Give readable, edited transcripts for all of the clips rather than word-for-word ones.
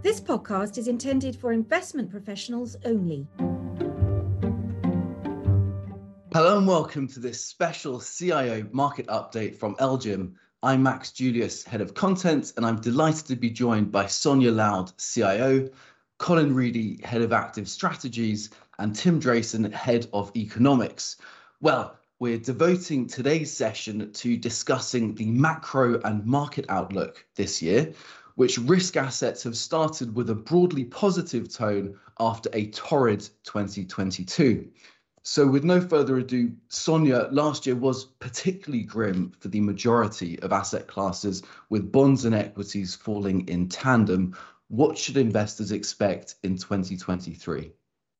This podcast is intended for investment professionals only. Hello and welcome to this special CIO market update from LGIM. I'm Max Julius, Head of Content, and I'm delighted to be joined by Sonia Loud, CIO, Colin Reedy, Head of Active Strategies, and Tim Drayson, Head of Economics. Well, we're devoting today's session to discussing the macro and market outlook this year, which risk assets have started with a broadly positive tone after a torrid 2022. So with no further ado, Sonia, last year was particularly grim for the majority of asset classes, with bonds and equities falling in tandem. What should investors expect in 2023?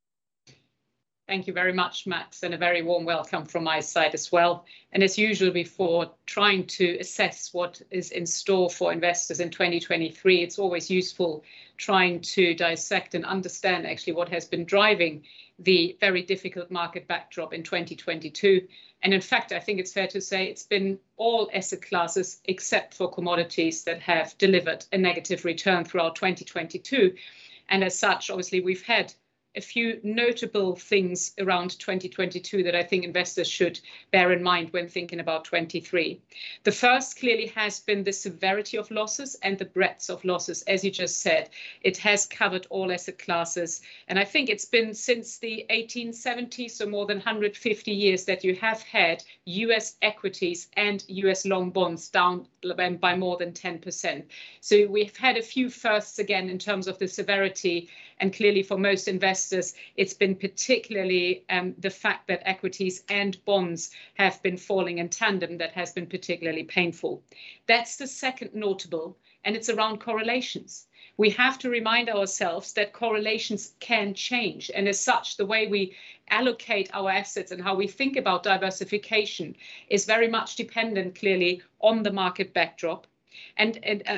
Thank you very much, Max, and a very warm welcome from my side as well. And as usual, before trying to assess what is in store for investors in 2023, it's always useful trying to dissect and understand actually what has been driving the very difficult market backdrop in 2022. And in fact, I think it's fair to say it's been all asset classes except for commodities that have delivered a negative return throughout 2022. And as such, obviously, we've had a few notable things around 2022 that I think investors should bear in mind when thinking about 23. The first clearly has been the severity of losses and the breadth of losses. As you just said, it has covered all asset classes. And I think it's been since the 1870s, so more than 150 years, that you have had US equities and US long bonds down by more than 10%. So we've had a few firsts again in terms of the severity. And clearly for most investors, it's been particularly the fact that equities and bonds have been falling in tandem that has been particularly painful. That's the second notable, and it's around correlations. We have to remind ourselves that correlations can change. And as such, the way we allocate our assets and how we think about diversification is very much dependent clearly on the market backdrop. And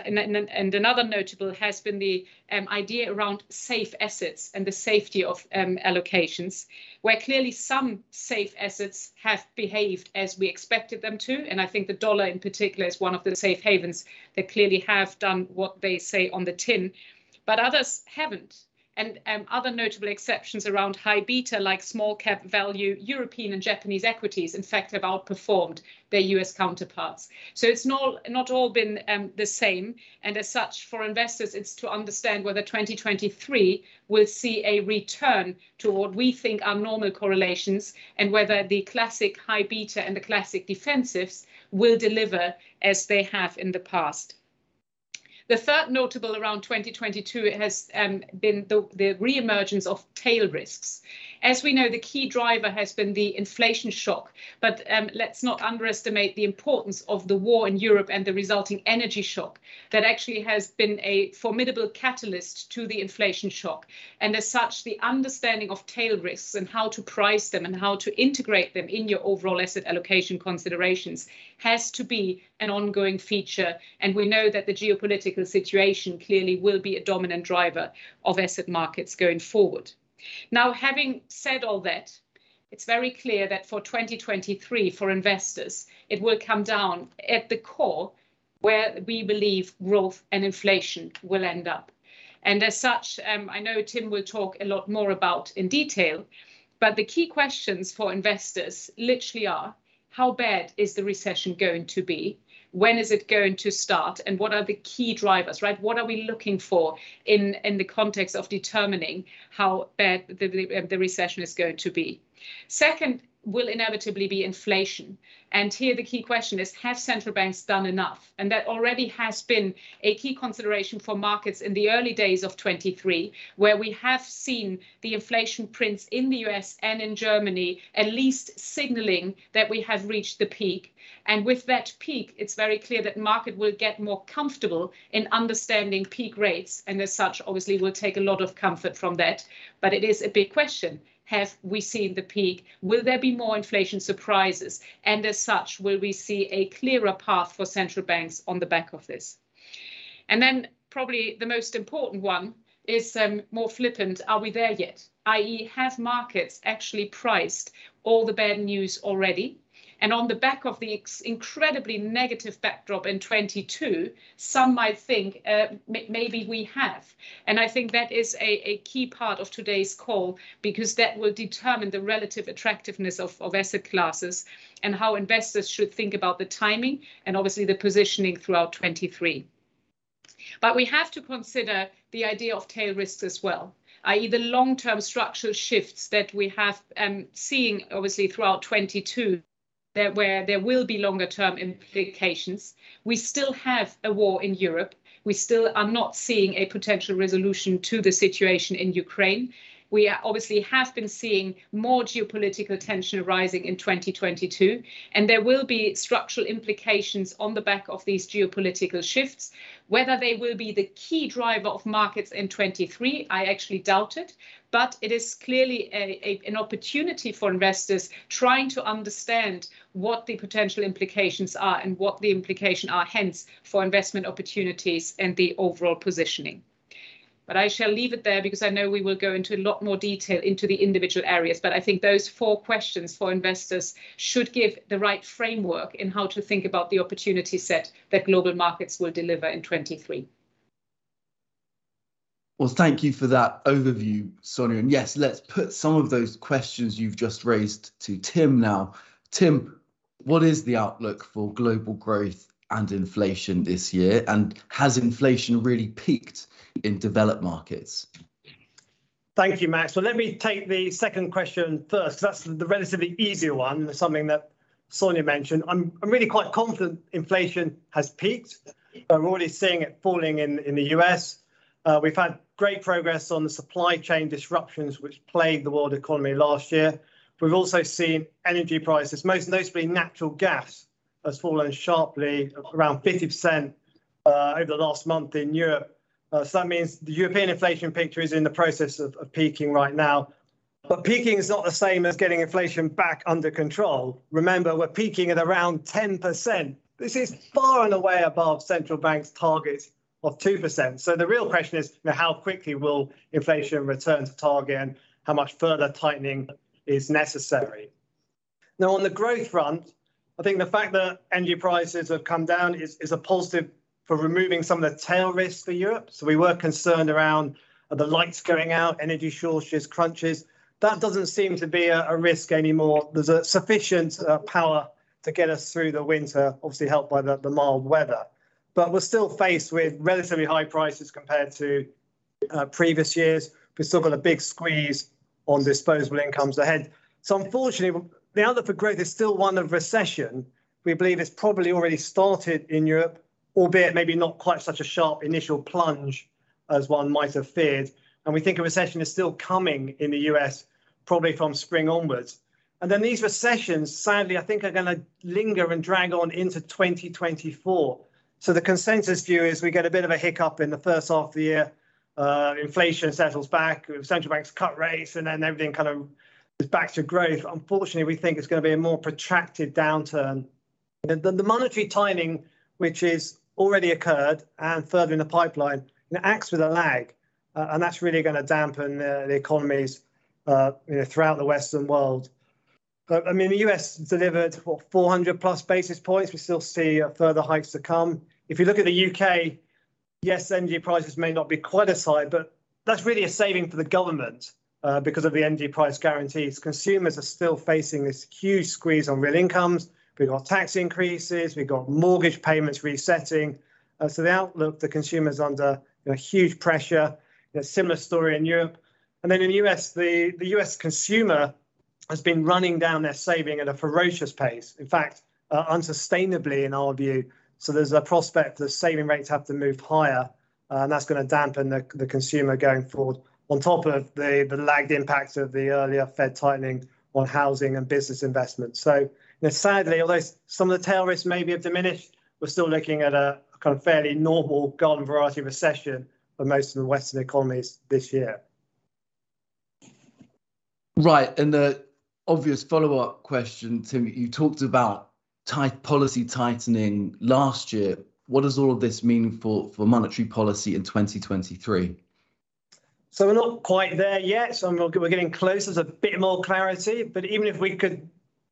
another notable has been the idea around safe assets and the safety of allocations, where clearly some safe assets have behaved as we expected them to. And I think the dollar in particular is one of the safe havens that clearly have done what they say on the tin, but others haven't. And other notable exceptions around high beta, like small cap value, European and Japanese equities, in fact, have outperformed their US counterparts. So it's not all been the same. And as such, for investors, it's to understand whether 2023 will see a return to what we think are normal correlations, and whether the classic high beta and the classic defensives will deliver as they have in the past. The third notable around 2022 has been the re-emergence of tail risks. As we know, the key driver has been the inflation shock, but let's not underestimate the importance of the war in Europe and the resulting energy shock that actually has been a formidable catalyst to the inflation shock. And as such, the understanding of tail risks and how to price them and how to integrate them in your overall asset allocation considerations has to be an ongoing feature. And we know that the geopolitical situation clearly will be a dominant driver of asset markets going forward. Now, having said all that, it's very clear that for 2023, for investors, it will come down at the core where we believe growth and inflation will end up. And as such, I know Tim will talk a lot more about in detail, but the key questions for investors literally are: how bad is the recession going to be? When is it going to start? And what are the key drivers, right? What are we looking for in the context of determining how bad the recession is going to be? Second will inevitably be inflation. And here the key question is, have central banks done enough? And that already has been a key consideration for markets in the early days of 23, where we have seen the inflation prints in the US and in Germany at least signaling that we have reached the peak. And with that peak, it's very clear that market will get more comfortable in understanding peak rates. And as such, obviously, we'll take a lot of comfort from that. But it is a big question. Have we seen the peak? Will there be more inflation surprises? And as such, will we see a clearer path for central banks on the back of this? And then probably the most important one is more flippant. Are we there yet? i.e., have markets actually priced all the bad news already? And on the back of the incredibly negative backdrop in 22, some might think maybe we have. And I think that is a key part of today's call, because that will determine the relative attractiveness of asset classes and how investors should think about the timing and obviously the positioning throughout 23. But we have to consider the idea of tail risks as well, i.e. the long-term structural shifts that we have seeing obviously throughout 22, where there will be longer-term implications. We still have a war in Europe. We still are not seeing a potential resolution to the situation in Ukraine. We obviously have been seeing more geopolitical tension arising in 2022, and there will be structural implications on the back of these geopolitical shifts. Whether they will be the key driver of markets in 23, I actually doubt it, but it is clearly an opportunity for investors trying to understand what the potential implications are and what the implications are, hence, for investment opportunities and the overall positioning. But I shall leave it there because I know we will go into a lot more detail into the individual areas. But I think those 4 questions for investors should give the right framework in how to think about the opportunity set that global markets will deliver in 23. Well, thank you for that overview, Sonia. And yes, let's put some of those questions you've just raised to Tim now. Tim, what is the outlook for global growth and inflation this year? And has inflation really peaked in developed markets? Thank you, Max. Well, let me take the second question first, because that's the relatively easier one, something that Sonia mentioned. I'm really quite confident inflation has peaked. We're already seeing it falling in the US. We've had great progress on the supply chain disruptions which plagued the world economy last year. We've also seen energy prices, most notably natural gas, has fallen sharply, around 50% over the last month in Europe. So that means the European inflation picture is in the process of peaking right now. But peaking is not the same as getting inflation back under control. Remember, we're peaking at around 10%. This is far and away above central banks' targets of 2%. So the real question is, how quickly will inflation return to target and how much further tightening is necessary? Now, on the growth front, I think the fact that energy prices have come down is a positive for removing some of the tail risks for Europe. So we were concerned around the lights going out, energy shortages, crunches. That doesn't seem to be a risk anymore. There's a sufficient power to get us through the winter, obviously helped by the mild weather. But we're still faced with relatively high prices compared to previous years. We've still got a big squeeze on disposable incomes ahead. So unfortunately, the outlook for growth is still one of recession. We believe it's probably already started in Europe, albeit maybe not quite such a sharp initial plunge as one might have feared. And we think a recession is still coming in the US, probably from spring onwards. And then these recessions, sadly, I think are going to linger and drag on into 2024. So the consensus view is we get a bit of a hiccup in the first half of the year. Inflation settles back, central banks cut rates, and then everything kind of is back to growth. Unfortunately, we think it's going to be a more protracted downturn. The monetary tightening, which is already occurred and further in the pipeline, acts with a lag, and that's really going to dampen the economies throughout the Western world. I mean, the US delivered 400 plus basis points. We still see further hikes to come. If you look at the UK, yes, energy prices may not be quite as high, but that's really a saving for the government because of the energy price guarantees. Consumers are still facing this huge squeeze on real incomes. We've got tax increases, we've got mortgage payments resetting. So the outlook, the consumer's under huge pressure. Similar story in Europe. And then in the US, the US consumer has been running down their saving at a ferocious pace. In fact, unsustainably in our view. So there's a prospect that saving rates have to move higher, and that's going to dampen the consumer going forward, on top of the lagged impact of the earlier Fed tightening on housing and business investment. So sadly, although some of the tail risks maybe have diminished, we're still looking at a kind of fairly normal garden variety recession for most of the Western economies this year. Right, and the obvious follow-up question, Tim, you talked about policy tightening last year. What does all of this mean for monetary policy in 2023? So we're not quite there yet. So we're getting closer to a bit more clarity. But even if we could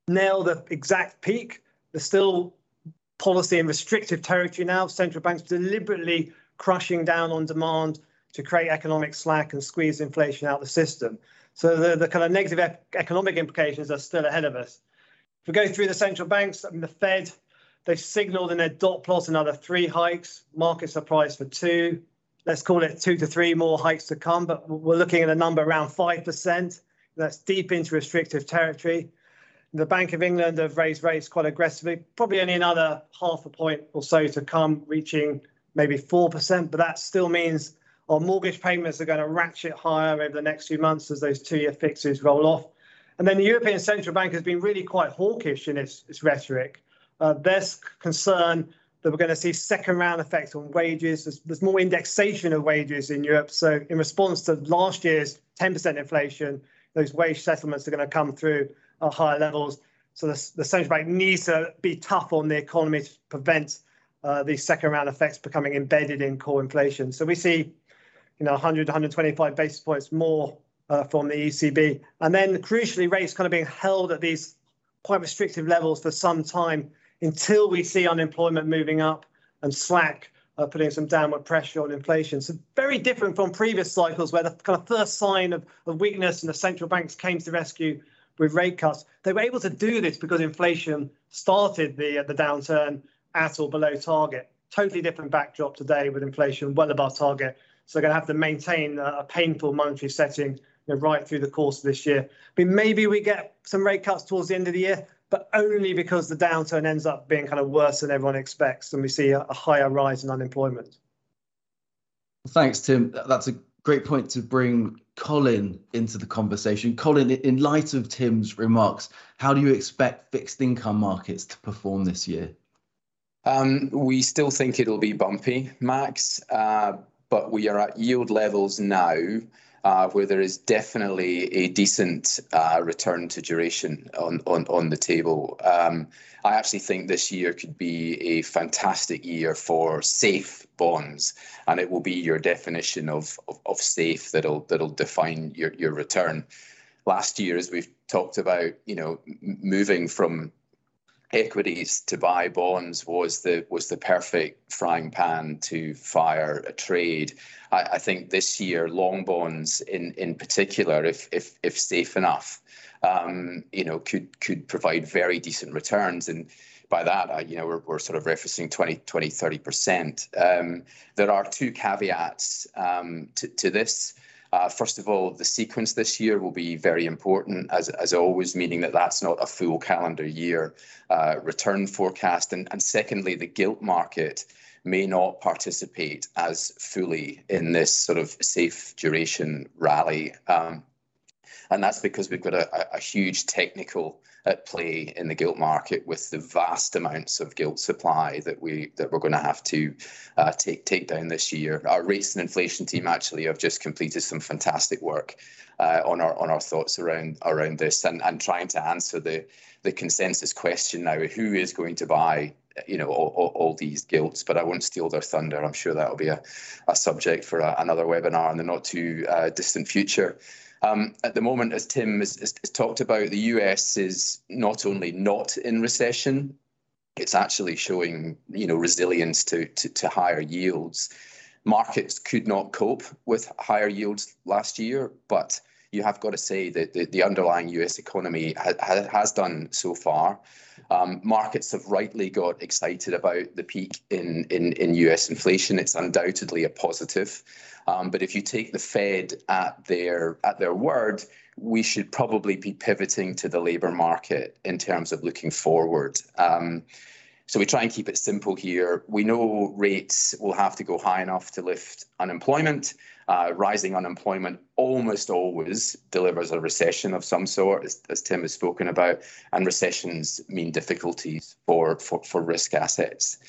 nail the exact peak. There's still policy in restrictive territory now. Central banks deliberately crushing down on demand to create economic slack and squeeze inflation out of the system. So the kind of negative economic implications are still ahead of us. If we go through the central banks, I mean, the Fed, they've signaled in their dot plot another 3 hikes. Markets are priced for 2. Let's call it 2 to 3 more hikes to come, but we're looking at a number around 5%. That's deep into restrictive territory. The Bank of England have raised rates quite aggressively, probably only another 0.5 point or so to come, reaching maybe 4%, but that still means our mortgage payments are going to ratchet higher over the next few months as those 2-year fixes roll off. And then the European Central Bank has been really quite hawkish in its rhetoric. There's concern that we're going to see second round effects on wages. There's more indexation of wages in Europe. So in response to last year's 10% inflation, those wage settlements are going to come through at higher levels. So the central bank needs to be tough on the economy to prevent these second round effects becoming embedded in core inflation. So we see 100, 125 basis points more from the ECB. And then crucially, rates kind of being held at these quite restrictive levels for some time until we see unemployment moving up and slack putting some downward pressure on inflation. So very different from previous cycles where the kind of first sign of weakness and the central banks came to the rescue with rate cuts. They were able to do this because inflation started the downturn at or below target. Totally different backdrop today with inflation well above target. So they're going to have to maintain a painful monetary setting right through the course of this year. I mean, maybe we get some rate cuts towards the end of the year, but only because the downturn ends up being kind of worse than everyone expects, and we see a higher rise in unemployment. Thanks, Tim. That's a great point to bring Colin into the conversation. Colin, in light of Tim's remarks, how do you expect fixed income markets to perform this year? We still think it'll be bumpy, Max, but we are at yield levels now where there is definitely a decent return to duration on the table. I actually think this year could be a fantastic year for safe bonds, and it will be your definition of safe that'll define your return. Last year, as we've talked about, moving from equities to buy bonds was the perfect frying pan to fire a trade. I think this year long bonds in particular, if safe enough, could provide very decent returns. And by that, we're sort of referencing 20-30%. There are 2 caveats to this. First of all, the sequence this year will be very important, as always, meaning that's not a full calendar year return forecast. And secondly, the gilt market may not participate as fully in this sort of safe duration rally. And that's because we've got a huge technical at play in the gilt market with the vast amounts of gilt supply that we're going to have to take down this year. Our rates and inflation team actually have just completed some fantastic work on our thoughts around this and trying to answer the consensus question now: who is going to buy all these gilts? But I won't steal their thunder. I'm sure that'll be a subject for another webinar in the not too distant future. At the moment, as Tim has talked about, the US is not only not in recession, it's actually showing resilience to higher yields. Markets could not cope with higher yields last year, but you have got to say that the underlying US economy has done so far. Markets have rightly got excited about the peak in US inflation. It's undoubtedly a positive. But if you take the Fed at their word, we should probably be pivoting to the labour market in terms of looking forward. So we try and keep it simple here. We know rates will have to go high enough to lift unemployment. Rising unemployment almost always delivers a recession of some sort, as Tim has spoken about, and recessions mean difficulties for risk assets.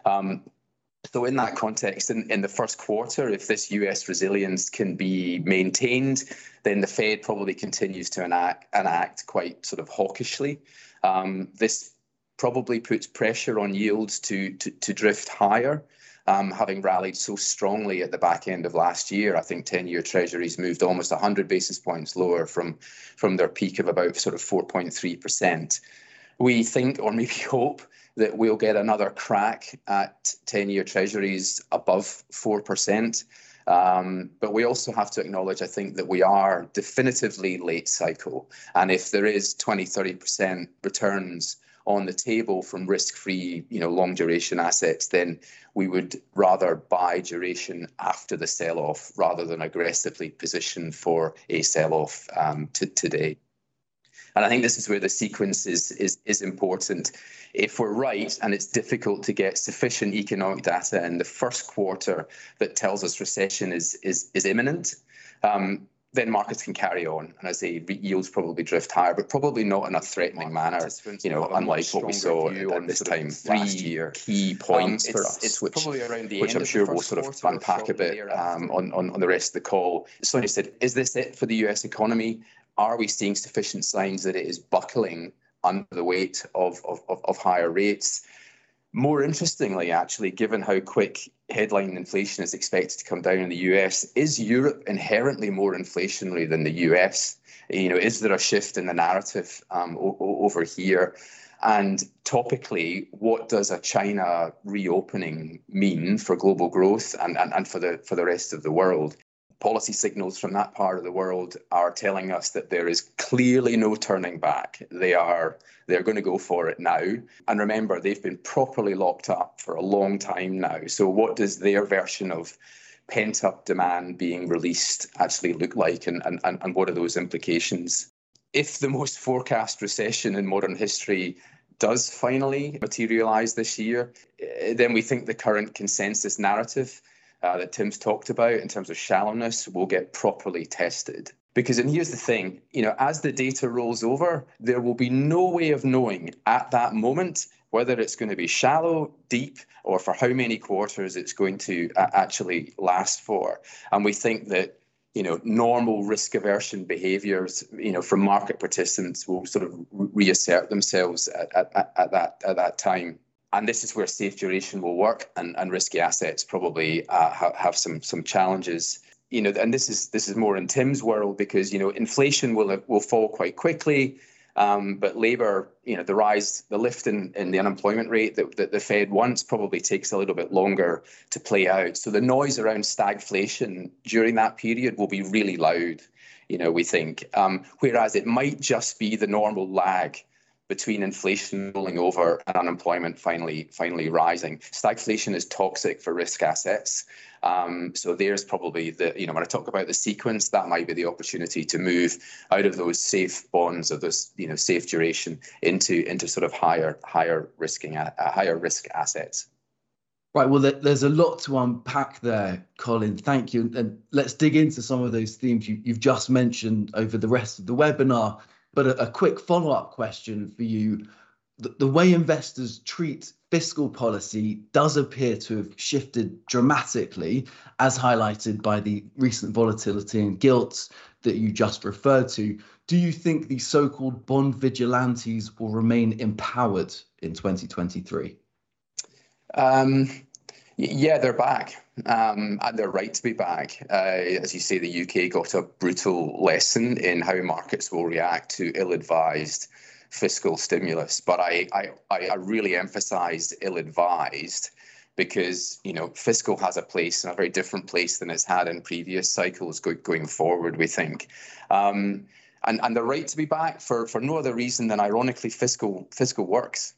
So in that context, in the first quarter, if this US resilience can be maintained, then the Fed probably continues to enact quite sort of hawkishly. This probably puts pressure on yields to drift higher, having rallied so strongly at the back end of last year. I think 10-year treasuries moved almost 100 basis points lower from their peak of about sort of 4.3%. We think, or maybe hope, that we'll get another crack at 10-year treasuries above 4%. But we also have to acknowledge, I think, that we are definitively late cycle. And if there is 20-30% returns on the table from risk-free, long duration assets, then we would rather buy duration after the sell-off rather than aggressively position for a sell-off today. And I think this is where the sequence is important. If we're right, and it's difficult to get sufficient economic data in the first quarter that tells us recession is imminent, then markets can carry on. And as I say, yields probably drift higher, but probably not in a threatening manner, unlike what we saw at this time last year. Key points for us, which I'm sure we'll sort of unpack a bit on the rest of the call. Sonia said, is this it for the US economy? Are we seeing sufficient signs that it is buckling under the weight of higher rates? More interestingly, actually, given how quick headline inflation is expected to come down in the US, is Europe inherently more inflationary than the US? Is there a shift in the narrative over here? And topically, what does a China reopening mean for global growth and for the rest of the world? Policy signals from that part of the world are telling us that there is clearly no turning back. They're going to go for it now. And remember, they've been properly locked up for a long time now. So what does their version of pent-up demand being released actually look like, and what are those implications? If the most forecast recession in modern history does finally materialize this year, then we think the current consensus narrative that Tim's talked about in terms of shallowness will get properly tested. Because, and here's the thing, as the data rolls over, there will be no way of knowing at that moment whether it's going to be shallow, deep, or for how many quarters it's going to actually last for. And we think that, normal risk aversion behaviors, from market participants will sort of reassert themselves at that time. And this is where safe duration will work, and risky assets probably have some challenges. And this is more in Tim's world, because inflation will fall quite quickly, but labour, the lift in the unemployment rate that the Fed wants probably takes a little bit longer to play out. So the noise around stagflation during that period will be really loud, we think. Whereas it might just be the normal lag between inflation rolling over and unemployment finally rising. Stagflation is toxic for risk assets. So there's probably when I talk about the sequence, that might be the opportunity to move out of those safe bonds of this, safe duration into sort of higher risk assets. Right, well, there's a lot to unpack there, Colin. Thank you. And let's dig into some of those themes you've just mentioned over the rest of the webinar. But a quick follow-up question for you. The way investors treat fiscal policy does appear to have shifted dramatically, as highlighted by the recent volatility and gilts that you just referred to. Do you think the so-called bond vigilantes will remain empowered in 2023? Yeah, they're back, and they're right to be back. As you say, the UK got a brutal lesson in how markets will react to ill-advised fiscal stimulus. But I really emphasise ill-advised, because fiscal has a place, and a very different place than it's had in previous cycles going forward, we think. And they're right to be back for no other reason than, ironically, fiscal works.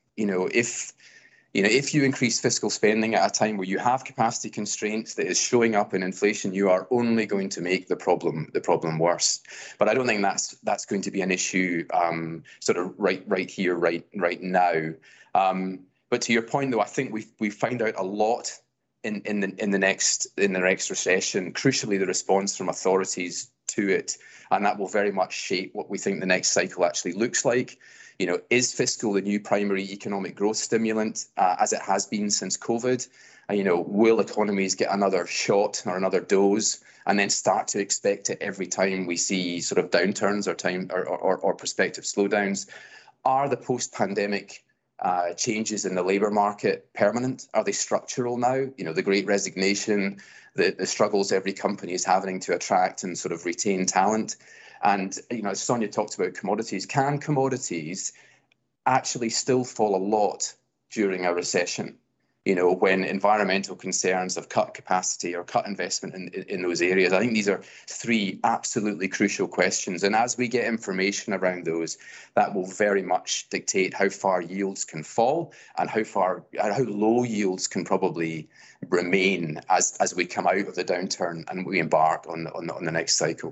If you increase fiscal spending at a time where you have capacity constraints that is showing up in inflation, you are only going to make the problem worse. But I don't think that's going to be an issue sort of right here, right now. But to your point, though, I think we find out a lot in the next recession. Crucially, the response from authorities to it, and that will very much shape what we think the next cycle actually looks like. Is fiscal the new primary economic growth stimulant, as it has been since COVID? Will economies get another shot or another dose, and then start to expect it every time we see sort of downturns or prospective slowdowns? Are the post-pandemic changes in the labour market permanent? Are they structural now? The Great Resignation, the struggles every company is having to attract and sort of retain talent. And, as Sonia talked about commodities, can commodities actually still fall a lot during a recession. You know, when environmental concerns have cut capacity or cut investment in those areas. I think these are three absolutely crucial questions. And as we get information around those, that will very much dictate how far yields can fall and how low yields can probably remain as we come out of the downturn and we embark on the next cycle.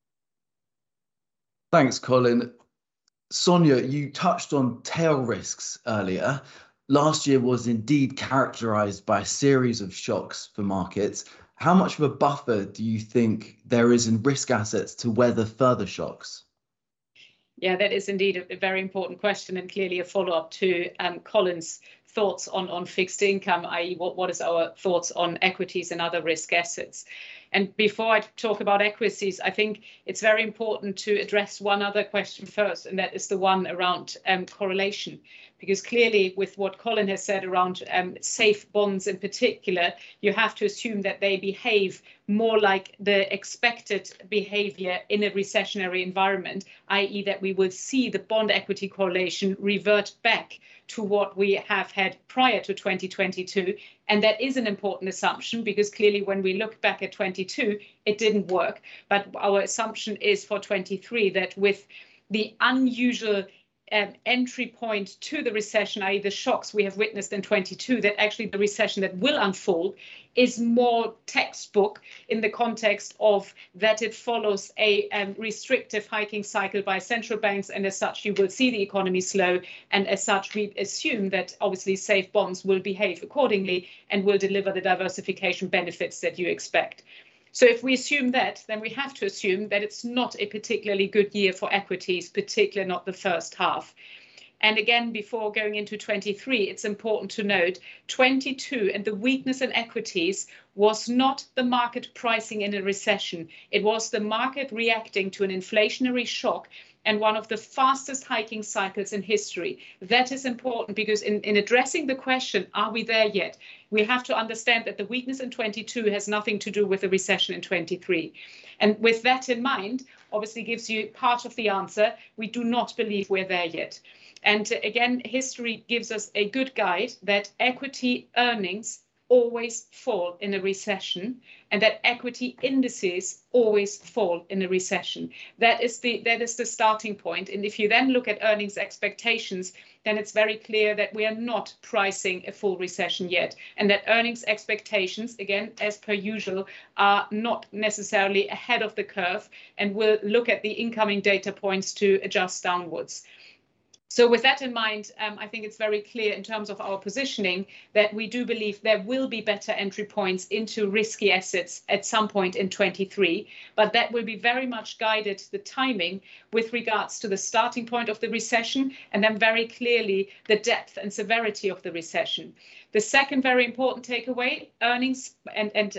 Thanks, Colin. Sonia, you touched on tail risks earlier. Last year was indeed characterized by a series of shocks for markets. How much of a buffer do you think there is in risk assets to weather further shocks? Yeah, that is indeed a very important question, and clearly a follow-up to Colin's thoughts on fixed income, i.e. what is our thoughts on equities and other risk assets. And before I talk about equities, I think it's very important to address one other question first, and that is the one around correlation. Because clearly, with what Colin has said around safe bonds in particular, you have to assume that they behave more like the expected behavior in a recessionary environment, i.e. that we will see the bond equity correlation revert back to what we have had prior to 2022. And that is an important assumption, because clearly when we look back at 22, it didn't work. But our assumption is for 23 that with the unusual entry point to the recession, i.e. the shocks we have witnessed in 22, that actually the recession that will unfold is more textbook in the context of that it follows a restrictive hiking cycle by central banks, and as such you will see the economy slow, and as such we assume that obviously safe bonds will behave accordingly and will deliver the diversification benefits that you expect. So if we assume that, then we have to assume that it's not a particularly good year for equities, particularly not the first half. And again, before going into 23, it's important to note 22 and the weakness in equities was not the market pricing in a recession. It was the market reacting to an inflationary shock and one of the fastest hiking cycles in history. That is important because in addressing the question, are we there yet? We have to understand that the weakness in 22 has nothing to do with the recession in 23. And with that in mind, obviously gives you part of the answer. We do not believe we're there yet. And again, history gives us a good guide that equity earnings always fall in a recession, and that equity indices always fall in a recession. That is the starting point. And if you then look at earnings expectations, then it's very clear that we are not pricing a full recession yet, and that earnings expectations, again, as per usual, are not necessarily ahead of the curve, and we'll look at the incoming data points to adjust downwards. So with that in mind, I think it's very clear in terms of our positioning that we do believe there will be better entry points into risky assets at some point in 23, but that will be very much guided the timing with regards to the starting point of the recession, and then very clearly the depth and severity of the recession. The second very important takeaway, earnings and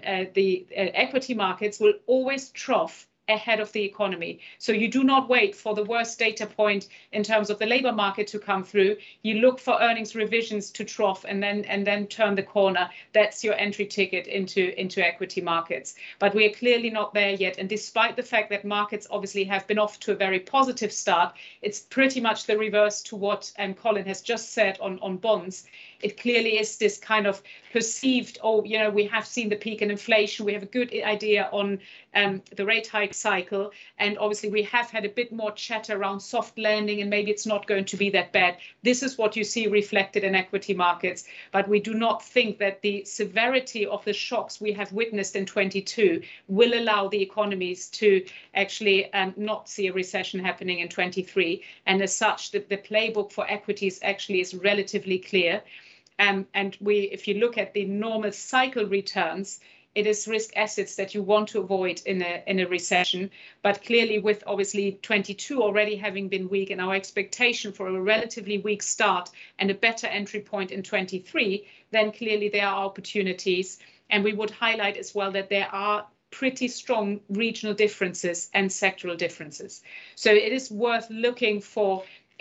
the equity markets will always trough ahead of the economy. So you do not wait for the worst data point in terms of the labor market to come through. You look for earnings revisions to trough and then turn the corner. That's your entry ticket into equity markets. But we are clearly not there yet. And despite the fact that markets obviously have been off to a very positive start, it's pretty much the reverse to what Colin has just said on bonds. It clearly is this kind of perceived, we have seen the peak in inflation. We have a good idea on the rate hike cycle. And obviously we have had a bit more chatter around soft landing, and maybe it's not going to be that bad. This is what you see reflected in equity markets. But we do not think that the severity of the shocks we have witnessed in 22 will allow the economies to actually not see a recession happening in 23. And as such, the playbook for equities actually is relatively clear. And if you look at the normal cycle returns, it is risk assets that you want to avoid in a recession. But clearly with obviously 22 already having been weak and our expectation for a relatively weak start and a better entry point in 23, then clearly there are opportunities. And we would highlight as well that there are pretty strong regional differences and sectoral differences. So it is worth looking for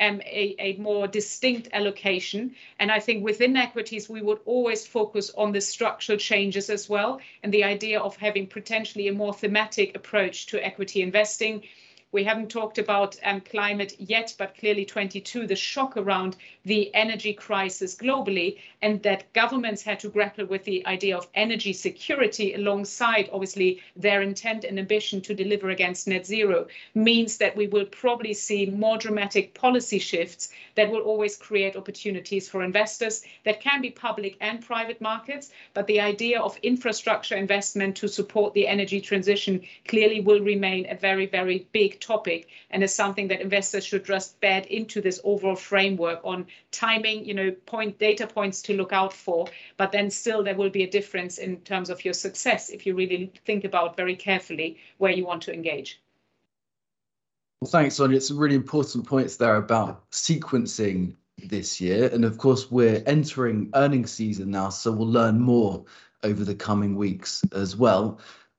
a more distinct allocation. And I think within equities, we would always focus on the structural changes as well, and the idea of having potentially a more thematic approach to equity investing, We haven't talked about climate yet, but clearly 22, the shock around the energy crisis globally, and that governments had to grapple with the idea of energy security alongside, obviously, their intent and ambition to deliver against net zero, means that we will probably see more dramatic policy shifts that will always create opportunities for investors that can be public and private markets. But the idea of infrastructure investment to support the energy transition clearly will remain a very, very big topic, and is something that investors should just bed into this overall framework on timing, data points to look out for. But then still there will be a difference in terms of your success if you really think about very carefully where you want to engage. Well, thanks, Sonia. It's some really important points there about sequencing this year. And of course, we're entering earnings season now, so we'll learn more over the coming weeks as well.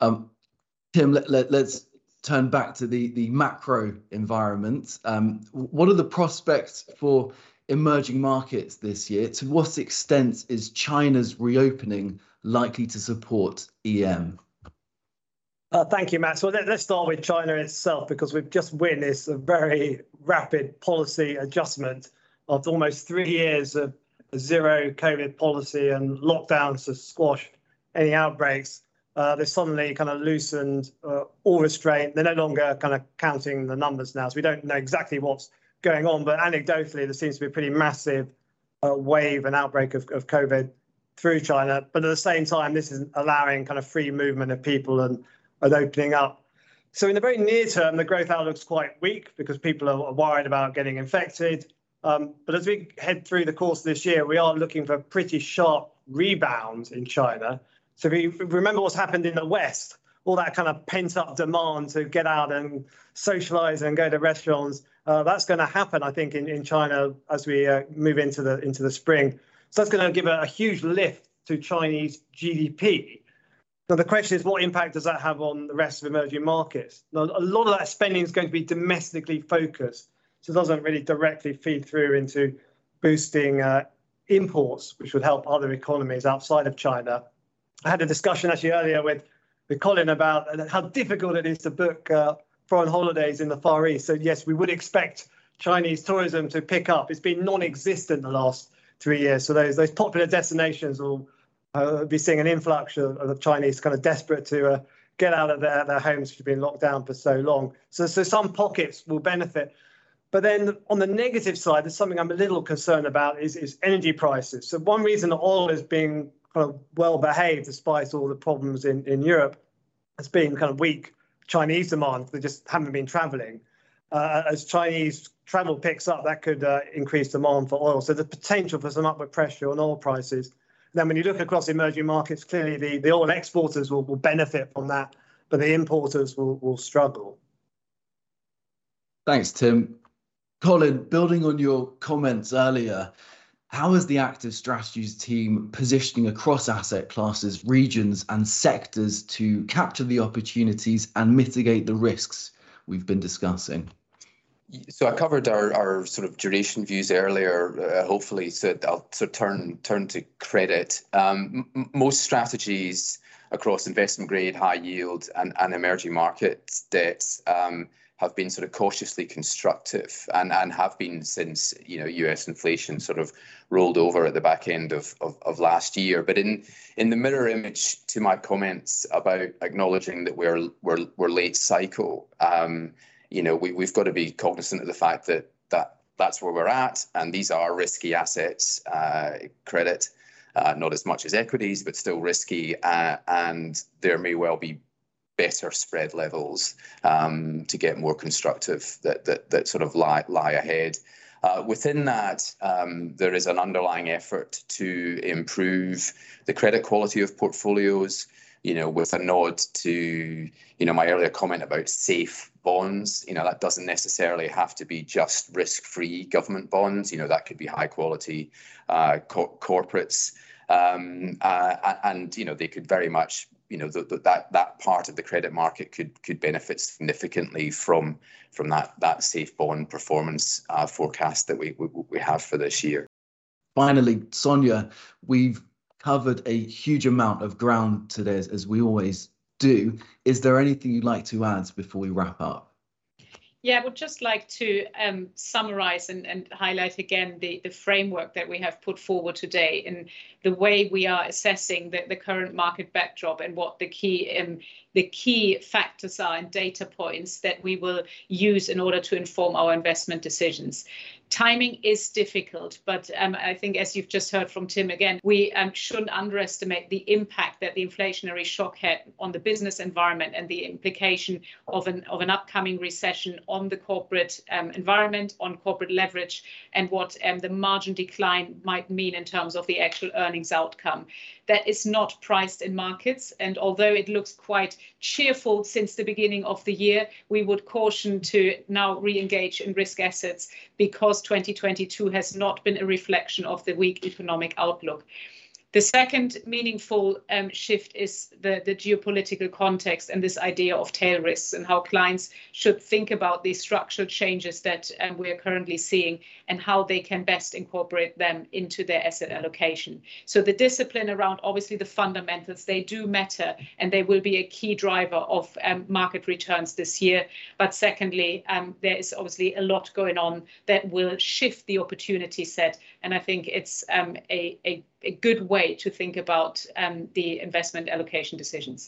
Tim, let's turn back to the macro environment. What are the prospects for emerging markets this year? To what extent is China's reopening likely to support EM? Thank you, Matt. So let's start with China itself, because we've just witnessed a very rapid policy adjustment of almost 3 years of zero COVID policy and lockdowns to squash any outbreaks. They suddenly kind of loosened all restraint. They're no longer kind of counting the numbers now. So we don't know exactly what's going on, but anecdotally, there seems to be a pretty massive wave and outbreak of COVID through China. But at the same time, this is allowing kind of free movement of people and opening up. So in the very near term, the growth outlook's quite weak because people are worried about getting infected. But as we head through the course of this year, we are looking for a pretty sharp rebound in China. So if you remember what's happened in the West, all that kind of pent up demand to get out and socialize and go to restaurants, that's going to happen, I think, in China as we move into the spring. So that's going to give a huge lift to Chinese GDP. Now, the question is, what impact does that have on the rest of emerging markets? Now, a lot of that spending is going to be domestically focused, so it doesn't really directly feed through into boosting imports, which would help other economies outside of China. I had a discussion actually earlier with Colin about how difficult it is to book foreign holidays in the Far East. So yes, we would expect Chinese tourism to pick up. It's been non-existent the last 3 years. So those popular destinations will be seeing an influx of the Chinese kind of desperate to get out of their homes, which have been locked down for so long. So some pockets will benefit. But then on the negative side, there's something I'm a little concerned about is energy prices. So one reason that oil is being kind of well behaved despite all the problems in Europe has been kind of weak Chinese demand. They just haven't been traveling. As Chinese travel picks up, that could increase demand for oil. So the potential for some upward pressure on oil prices. Then when you look across emerging markets, clearly the oil exporters will benefit from that, but the importers will struggle. Thanks, Tim. Colin, building on your comments earlier, how is the active strategies team positioning across asset classes, regions and sectors to capture the opportunities and mitigate the risks we've been discussing? So I covered our sort of duration views earlier, hopefully, so I'll sort of turn to credit. Most strategies across investment grade, high yield and emerging market debt have been sort of cautiously constructive and have been since, US inflation sort of rolled over at the back end of last year. But in the mirror image to my comments about acknowledging that we're late cycle, we've got to be cognizant of the fact that that's where we're at, and these are risky assets, credit, not as much as equities, but still risky, and there may well be better spread levels to get more constructive that sort of lie ahead. Within that, there is an underlying effort to improve the credit quality of portfolios, with a nod to, my earlier comment about safe bonds. That doesn't necessarily have to be just risk-free government bonds. That could be high quality corporates. And they could very much, that part of the credit market could benefit significantly from that safe bond performance forecast that we have for this year. Finally, Sonia, we've covered a huge amount of ground today, as we always do. Is there anything you'd like to add before we wrap up? Yeah, I would just like to summarize and highlight again the framework that we have put forward today and the way we are assessing the current market backdrop and what the key factors are and data points that we will use in order to inform our investment decisions. Timing is difficult, but I think, as you've just heard from Tim again, we shouldn't underestimate the impact that the inflationary shock had on the business environment and the implication of an upcoming recession on the corporate environment, on corporate leverage, and what the margin decline might mean in terms of the actual earnings outcome. That is not priced in markets, and although it looks quite cheerful since the beginning of the year, we would caution to now re-engage in risk assets because 2022 has not been a reflection of the weak economic outlook. The second meaningful shift is the geopolitical context and this idea of tail risks and how clients should think about these structural changes that we are currently seeing and how they can best incorporate them into their asset allocation. So the discipline around obviously the fundamentals, they do matter and they will be a key driver of market returns this year. But secondly, there is obviously a lot going on that will shift the opportunity set. And I think it's a good way to think about the investment allocation decisions.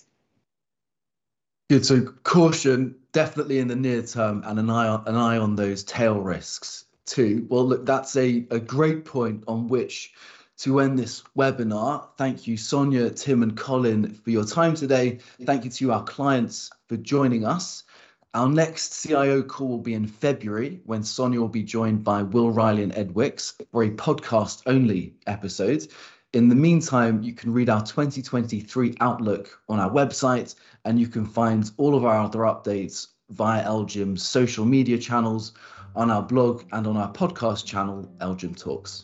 Good. So caution definitely in the near term and an eye on those tail risks too. Well, look, that's a great point on which to end this webinar. Thank you, Sonia, Tim and Colin, for your time today. Thank you to our clients for joining us. Our next CIO call will be in February when Sonia will be joined by Will Riley and Ed Wicks for a podcast-only episode. In the meantime, you can read our 2023 outlook on our website, and you can find all of our other updates via LGIM's social media channels, on our blog and on our podcast channel, LGIM Talks.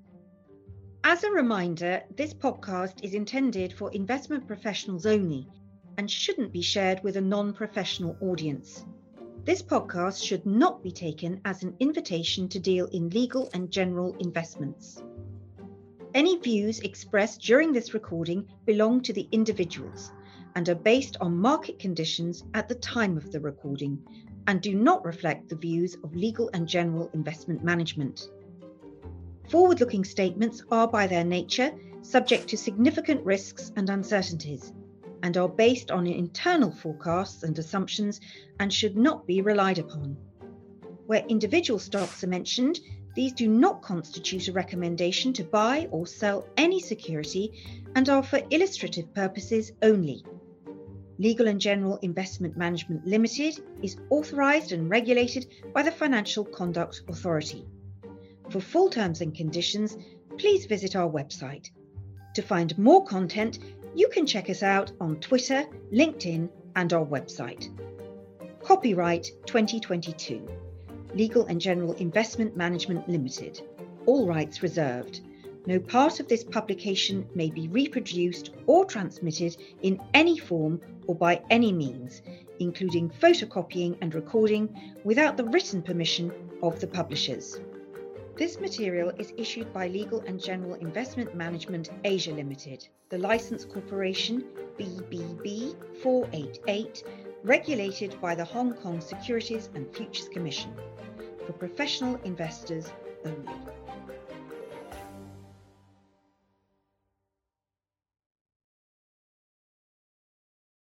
As a reminder, this podcast is intended for investment professionals only and shouldn't be shared with a non-professional audience. This podcast should not be taken as an invitation to deal in legal and general investments. Any views expressed during this recording belong to the individuals and are based on market conditions at the time of the recording and do not reflect the views of Legal and General Investment Management. Forward-looking statements are by their nature subject to significant risks and uncertainties and are based on internal forecasts and assumptions and should not be relied upon. Where individual stocks are mentioned, these do not constitute a recommendation to buy or sell any security and are for illustrative purposes only. Legal and General Investment Management Limited is authorised and regulated by the Financial Conduct Authority. For full terms and conditions, please visit our website. To find more content, you can check us out on Twitter, LinkedIn, and our website. Copyright 2022. Legal and General Investment Management Limited. All rights reserved. No part of this publication may be reproduced or transmitted in any form or by any means, including photocopying and recording, without the written permission of the publishers. This material is issued by Legal and General Investment Management Asia Limited, the Licensed Corporation BBB 488, regulated by the Hong Kong Securities and Futures Commission, for professional investors only.